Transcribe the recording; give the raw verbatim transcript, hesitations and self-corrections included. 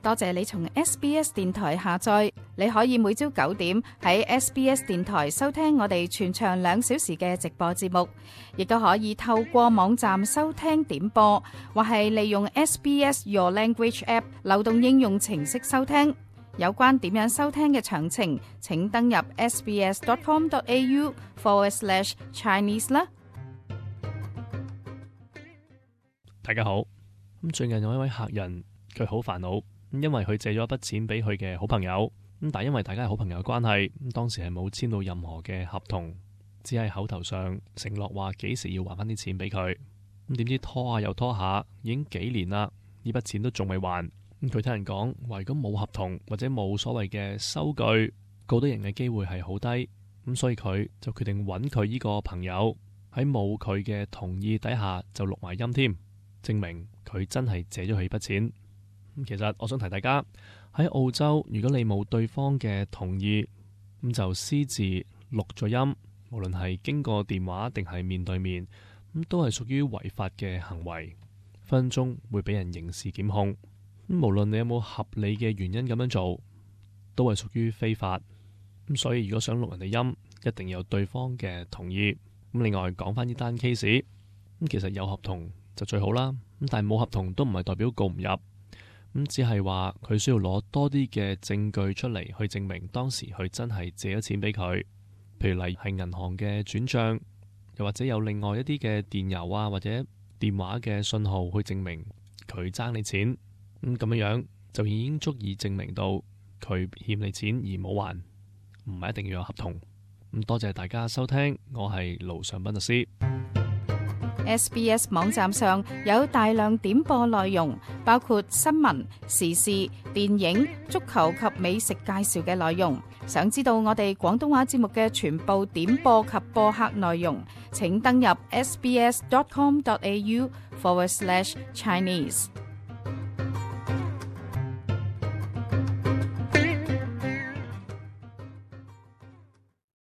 多謝你從 S B S 電台下載，你可以每朝九點喺 S B S 電台收聽我哋全長兩小時嘅直播節目，亦都可以透過網站收聽點播，或係利用 S B S Your Language App 流動應用程式收聽。有關點樣收聽嘅詳情，請登入 sbs.com.au forward slash Chinese 啦。 大家好，咁最近有一位客人，佢好煩惱，因為佢借咗一筆錢俾佢嘅好朋友，咁但係因為大家係好朋友嘅關係，咁當時係冇簽到任何嘅合同，只係口頭上承諾話幾時要還翻啲錢俾佢，咁點知拖下又拖下，已經幾年啦，呢筆錢都仲未還。咁佢聽人講話，如果冇合同或者冇所謂嘅收據，告得人嘅機會係好低，咁所以佢就決定揾佢呢個朋友喺冇佢嘅同意底下就錄埋音添，證明佢真係借咗佢呢筆錢。咁其實我想提大家喺澳洲，如果你冇對方嘅同意，咁就私自錄咗音，無論係經過電話定係面對面，咁都係屬於違法嘅行為，分分鐘會俾人刑事檢控。咁無論你有冇合理嘅原因咁樣做，都係屬於非法。咁所以如果想錄人哋音，一定要有對方嘅同意。咁另外講翻呢單 case， 咁其實有合同就最好啦。咁但係冇合同都唔係代表告唔入，咁只係話佢需要攞多啲嘅證據出嚟去證明當時佢真係借咗錢俾佢。譬如例係銀行嘅轉賬，又或者有另外一啲嘅電郵啊或者電話嘅信號去證明佢爭你錢。咁咁樣樣就已經足以證明到佢欠你錢而冇還，唔係一定要有合同。咁多謝大家收聽，我係盧尚斌律師。 S B S 網站上有大量點播內容，包括新聞、時事、電影、足球及美食介紹嘅內容。想知道我哋廣東話節目嘅全部點播及播客內容，請登入 sbs.com.au forward slash Chinese。